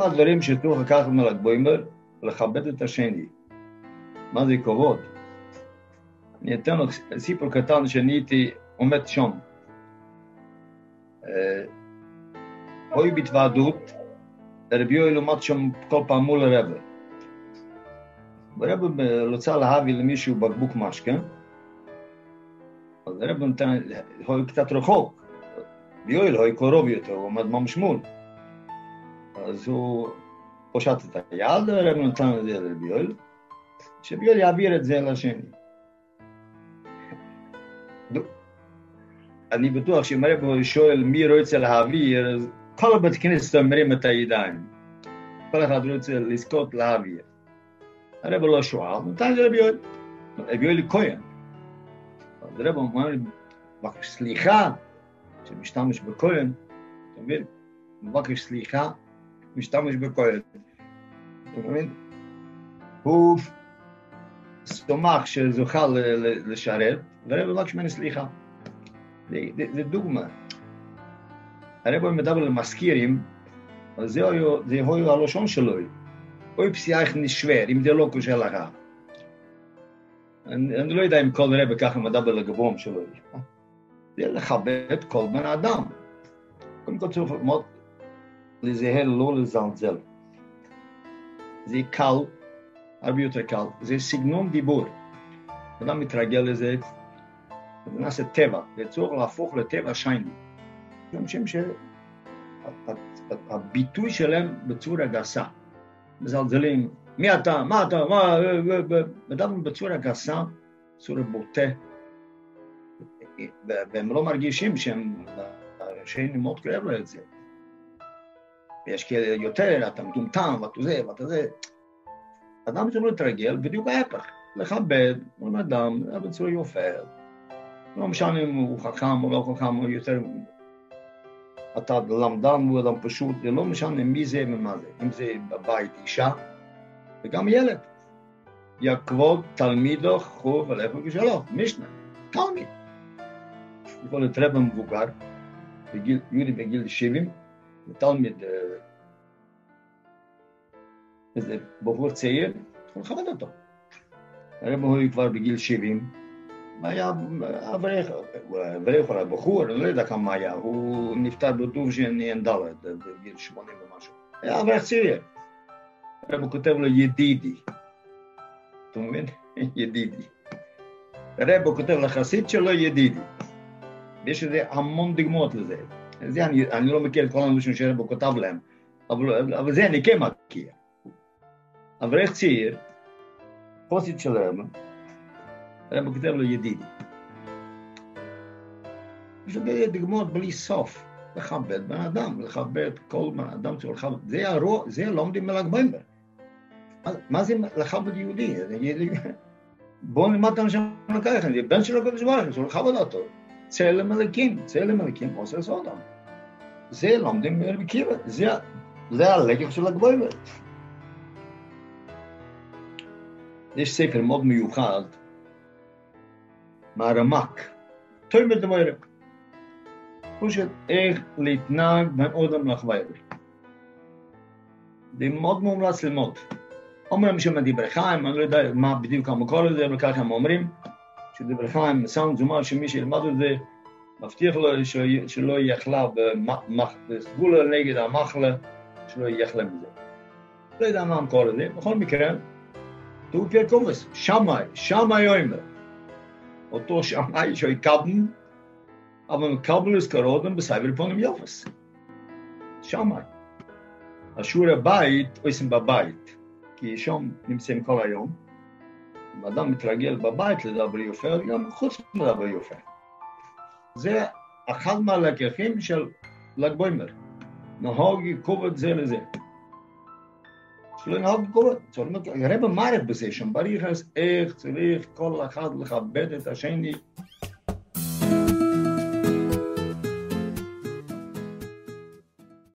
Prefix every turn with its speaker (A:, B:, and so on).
A: מהדברים שצריך לקחת מל"ג בעומר, לכבד את השני. מה זה כבוד? אני אתן לך סיפור קטן שאני הייתי עומד שם. היו בהתוועדות, רבי יואל עומד שם כל פעם מול הרב. הרב רצה להביא למישהו בקבוק משקה, אז הרב נתן, הוא קצת רחוק. רבי יואל הוא קרוב יותר, הוא עומד ממש מול. אז הוא פושט את היד, הרב נתן את זה לרבי יואל, שרבי יואל יעביר את זה לשני. אני בטוח שאם הרב שואל מי רוצה להעביר, אז כל בית כנסת אומרים את הידיים. כל אחד רוצה לזכות להעביר. הרב לא שואל, נתן לרבי יואל. רבי יואל כהן. אז הרב אומר לי, מבקש סליחה, שמשתמש בכהן. אתה מבין? מבקש סליחה, משתמש בכהן. אתה מבין? הוא סומך שזוכה לשרת, והרב מבקש ממני סליחה. זה דוגמה. הרב מדבר למזכירים, אז זה היה הלשון שלו. אוי פסיח נשבר, אם זה לא קושר לך. אני לא יודע אם כל רב ככה מדבר לגבוהם שלו. זה לכבד כל בן אדם. קודם כל צריך מאוד לזהר, לא לזלזל. זה קל, הרבה יותר קל. זה סגנון דיבור. אדם מתרגל לזה, זה נעשה טבע, זה צריך להפוך לטבע שייני. זה אנשים שהביטוי שלהם בצורה גסה. מזלזלים, מי אתה, מה אתה, מה, מדברים בצורה גסה, בצורה בוטה. והם לא מרגישים שהם מאוד כואב לו את זה. ויש כאלה יותר, אתה מטומטם, ואתה זה, ואתה זה. אדם צריך להתרגל, בדיוק ההפך. לכבד, כל אדם, בצורה יופה. לא משנה אם הוא חכם או לא חכם, או יותר... אתה למדן הוא אדם פשוט, זה לא משנה מי זה ומה זה. אם זה בבית אישה, וגם ילד. יכבוד תלמידו חוב ולכו כשלו, משנה, תלמיד. יכול להיות רב מבוגר, יהודי בגיל 70, ותלמיד, איזה בחור צעיר, הוא מכבד אותו. הרב הוא כבר בגיל 70, היה אברך, או הבחור, אני לא יודע כמה היה, הוא נפטר בדובז'ין ד' בגיל 80 ומשהו. היה אברך צעיר. הרב כותב לו ידידי. אתה מבין? ידידי. הרב כותב לחסיד שלו ידידי. יש לזה המון דוגמאות לזה. זה אני לא מכיר את כל האנשים שהרב כותב להם, אבל זה אני כן מכיר. אברך צעיר, חסיד של הרב, הרב כותב לו ידידי. יש לזה דוגמאות בלי סוף. לכבד בן אדם, לכבד כל בן אדם צריך לכבד. זה לומדים מל"ג בעומר. מה זה לכבד יהודי? בואו נלמד את אנשים לקחת, זה בן שלו קדוש ברוך הוא, צריך לכבד אותו. צלם אלוקים, עושה סודם. זה לומדים מרבי עקיבא, זה הלקח של ל"ג בעומר. יש ספר מאוד מיוחד, מהרמ"ק, תלמוד דמוירב. פשוט איך להתנהג בין אדם לחברו. זה מאוד מומלץ ללמוד. אומרים שמדברי חיים, אני לא יודע מה בדיוק המקור לזה, אבל ככה הם אומרים, שדברי חיים, שם זומר שמי שילמד את זה, מבטיח לו שלא יחלה בסגולה נגד המחלה, שלא יחלה מזה. לא יודע מה המקור לזה, בכל מקרה, תראו פיר קובס, שמאי יאמר. אותו שמאי שיקבן, אבל מקבל לזכרותם בסייבר פונים יופס. שמאי. השיעור הבית, עושים בבית, כי שם נמצאים כל היום. אם אדם מתרגל בבית לדבר יופה, גם חוץ מדבר יופה. זה אחד מהלקחים של ל"ג בעומר. נהוג כובד זה לזה. שלא נהוג כובד. הרב מעריך בזה שם, בריחס איך צריך כל אחד לכבד את השני,